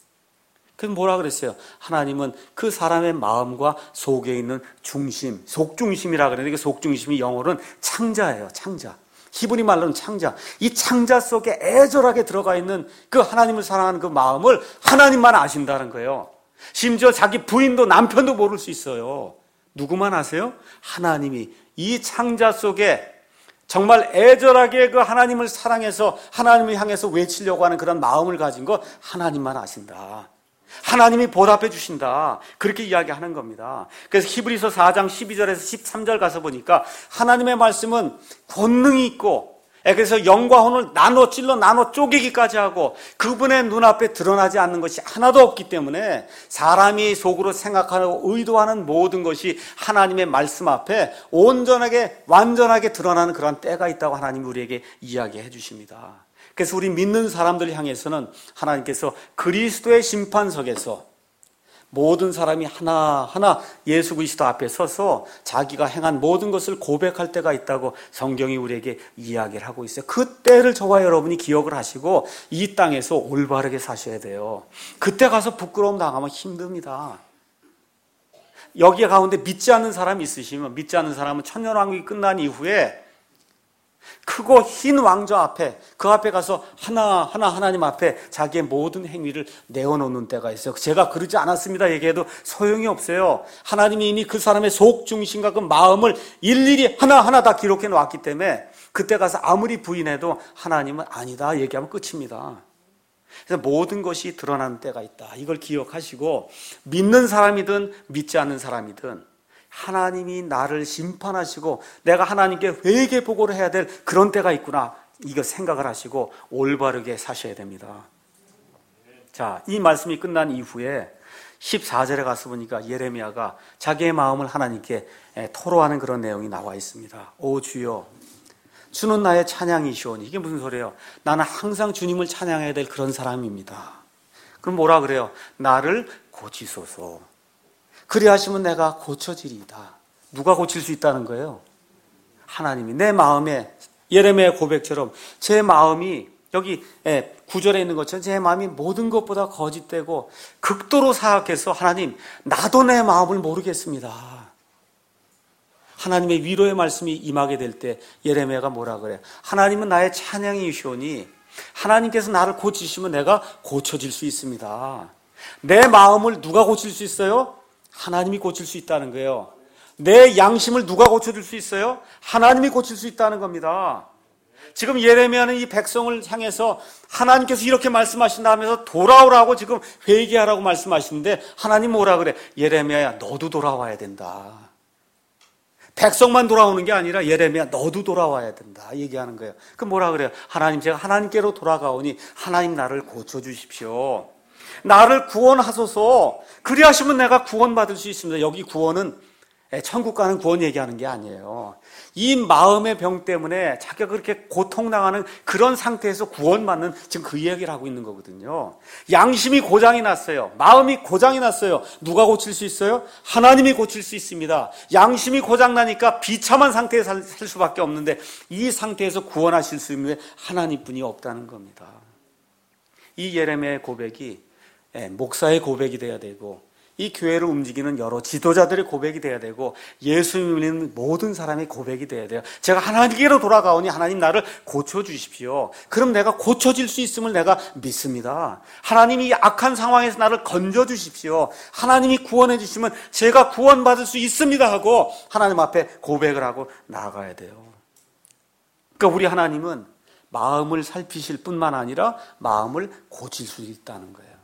A: 그래서 뭐라 그랬어요? 하나님은 그 사람의 마음과 속에 있는 중심, 속중심이라 그러는데, 그 속중심이 영어로는 창자예요. 창자. 히브리 말로는 창자. 이 창자 속에 애절하게 들어가 있는 그 하나님을 사랑하는 그 마음을 하나님만 아신다는 거예요. 심지어 자기 부인도 남편도 모를 수 있어요. 누구만 아세요? 하나님이 이 창자 속에 정말 애절하게 그 하나님을 사랑해서 하나님을 향해서 외치려고 하는 그런 마음을 가진 거 하나님만 아신다. 하나님이 보답해 주신다. 그렇게 이야기하는 겁니다. 그래서 히브리서 사 장 십이 절에서 십삼 절 가서 보니까 하나님의 말씀은 권능이 있고, 그래서 영과 혼을 나눠 찔러 나눠 쪼개기까지 하고 그분의 눈앞에 드러나지 않는 것이 하나도 없기 때문에 사람이 속으로 생각하고 의도하는 모든 것이 하나님의 말씀 앞에 온전하게 완전하게 드러나는 그런 때가 있다고 하나님이 우리에게 이야기해 주십니다. 그래서 우리 믿는 사람들 향해서는 하나님께서 그리스도의 심판석에서 모든 사람이 하나하나 예수 그리스도 앞에 서서 자기가 행한 모든 것을 고백할 때가 있다고 성경이 우리에게 이야기를 하고 있어요. 그 때를 저와 여러분이 기억을 하시고 이 땅에서 올바르게 사셔야 돼요. 그때 가서 부끄러움 당하면 힘듭니다. 여기 가운데 믿지 않는 사람이 있으시면, 믿지 않는 사람은 천년왕국이 끝난 이후에 크고 흰 왕좌 앞에, 그 앞에 가서 하나하나 하나님 앞에 자기의 모든 행위를 내어놓는 때가 있어요. 제가 그러지 않았습니다 얘기해도 소용이 없어요. 하나님이 이미 그 사람의 속중심과 그 마음을 일일이 하나하나 다 기록해 놓았기 때문에 그때 가서 아무리 부인해도 하나님은 아니다 얘기하면 끝입니다. 그래서 모든 것이 드러나는 때가 있다. 이걸 기억하시고 믿는 사람이든 믿지 않는 사람이든 하나님이 나를 심판하시고 내가 하나님께 회개 보고를 해야 될 그런 때가 있구나, 이거 생각을 하시고 올바르게 사셔야 됩니다. 자, 이 말씀이 끝난 이후에 십사 절에 가서 보니까 예레미야가 자기의 마음을 하나님께 토로하는 그런 내용이 나와 있습니다. 오 주여, 주는 나의 찬양이시오니. 이게 무슨 소리예요? 나는 항상 주님을 찬양해야 될 그런 사람입니다. 그럼 뭐라 그래요? 나를 고치소서. 그리하시면 내가 고쳐지리이다. 누가 고칠 수 있다는 거예요? 하나님이. 내 마음에, 예레미야의 고백처럼 제 마음이 여기 구 절에 있는 것처럼 제 마음이 모든 것보다 거짓되고 극도로 사악해서 하나님, 나도 내 마음을 모르겠습니다. 하나님의 위로의 말씀이 임하게 될 때 예레미야가 뭐라 그래요? 하나님은 나의 찬양이시오니 하나님께서 나를 고치시면 내가 고쳐질 수 있습니다. 내 마음을 누가 고칠 수 있어요? 하나님이 고칠 수 있다는 거예요. 내 양심을 누가 고쳐줄 수 있어요? 하나님이 고칠 수 있다는 겁니다. 지금 예레미야는 이 백성을 향해서 하나님께서 이렇게 말씀하신다면서 돌아오라고 지금 회개하라고 말씀하시는데 하나님 뭐라 그래? 예레미야야, 너도 돌아와야 된다. 백성만 돌아오는 게 아니라 예레미야, 너도 돌아와야 된다 얘기하는 거예요. 그럼 뭐라 그래요? 하나님, 제가 하나님께로 돌아가오니 하나님 나를 고쳐주십시오. 나를 구원하소서. 그리하시면 내가 구원받을 수 있습니다. 여기 구원은 천국 가는 구원 얘기하는 게 아니에요. 이 마음의 병 때문에 자기가 그렇게 고통당하는 그런 상태에서 구원받는 지금 그 이야기를 하고 있는 거거든요. 양심이 고장이 났어요. 마음이 고장이 났어요. 누가 고칠 수 있어요? 하나님이 고칠 수 있습니다. 양심이 고장나니까 비참한 상태에 살, 살 수밖에 없는데 이 상태에서 구원하실 수 있는 하나님뿐이 없다는 겁니다. 이 예레미야의 고백이 목사의 고백이 돼야 되고, 이 교회를 움직이는 여러 지도자들의 고백이 돼야 되고 예수님을 믿는 모든 사람의 고백이 돼야 돼요. 제가 하나님께로 돌아가오니 하나님 나를 고쳐주십시오. 그럼 내가 고쳐질 수 있음을 내가 믿습니다. 하나님이 이 악한 상황에서 나를 건져주십시오. 하나님이 구원해 주시면 제가 구원받을 수 있습니다 하고 하나님 앞에 고백을 하고 나아가야 돼요. 그러니까 우리 하나님은 마음을 살피실 뿐만 아니라 마음을 고칠 수 있다는 거예요.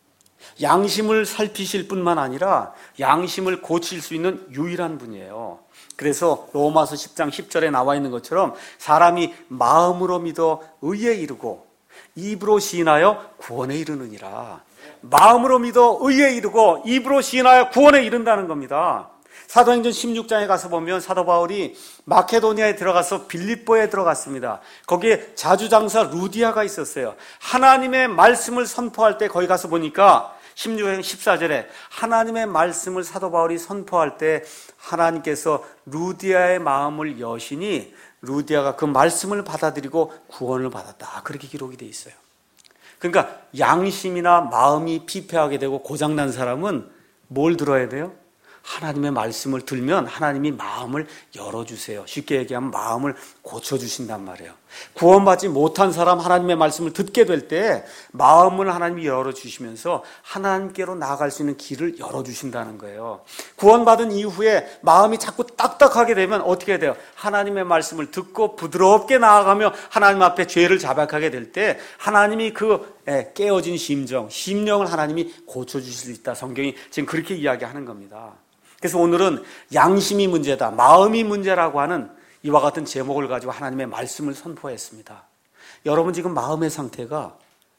A: 양심을 살피실 뿐만 아니라 양심을 고칠 수 있는 유일한 분이에요. 그래서 로마서 십 장 십 절에 나와 있는 것처럼 사람이 마음으로 믿어 의에 이르고 입으로 시인하여 구원에 이르느니라. 마음으로 믿어 의에 이르고 입으로 시인하여 구원에 이른다는 겁니다. 사도행전 십육 장에 가서 보면 사도 바울이 마케도니아에 들어가서 빌립보에 들어갔습니다. 거기에 자주장사 루디아가 있었어요. 하나님의 말씀을 선포할 때 거기 가서 보니까 십육 장 십사 절에 하나님의 말씀을 사도 바울이 선포할 때 하나님께서 루디아의 마음을 여시니 루디아가 그 말씀을 받아들이고 구원을 받았다. 그렇게 기록이 되어 있어요. 그러니까 양심이나 마음이 피폐하게 되고 고장난 사람은 뭘 들어야 돼요? 하나님의 말씀을 들면 하나님이 마음을 열어주세요. 쉽게 얘기하면 마음을 고쳐주신단 말이에요. 구원받지 못한 사람 하나님의 말씀을 듣게 될 때 마음을 하나님이 열어주시면서 하나님께로 나아갈 수 있는 길을 열어주신다는 거예요. 구원받은 이후에 마음이 자꾸 딱딱하게 되면 어떻게 해야 돼요? 하나님의 말씀을 듣고 부드럽게 나아가며 하나님 앞에 죄를 자백하게 될 때 하나님이 그 깨어진 심정, 심령을 하나님이 고쳐주실 수 있다. 성경이 지금 그렇게 이야기하는 겁니다. 그래서 오늘은 양심이 문제다, 마음이 문제라고 하는 이와 같은 제목을 가지고 하나님의 말씀을 선포했습니다. 여러분 지금 마음의 상태가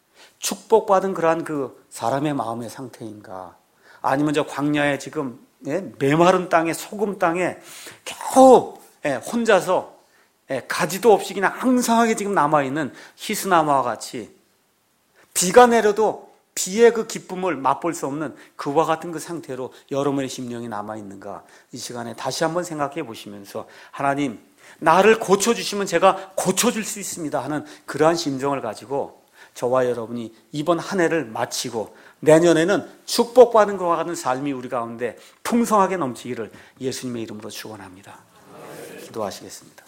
A: 축복받은 그러한 그 사람의 마음의 상태인가? 아니면 저 광야에 지금 메마른 땅에 소금 땅에 겨우 혼자서 가지도 없이 그냥 항상하게 지금 남아있는 히스나무와 같이 비가 내려도 비의 그 기쁨을 맛볼 수 없는 그와 같은 그 상태로 여러분의 심령이 남아있는가? 이 시간에 다시 한번 생각해 보시면서 하나님 나를 고쳐주시면 제가 고쳐줄 수 있습니다 하는 그러한 심정을 가지고 저와 여러분이 이번 한 해를 마치고 내년에는 축복받은 것과 같은 삶이 우리 가운데 풍성하게 넘치기를 예수님의 이름으로 축원합니다. 기도하시겠습니다.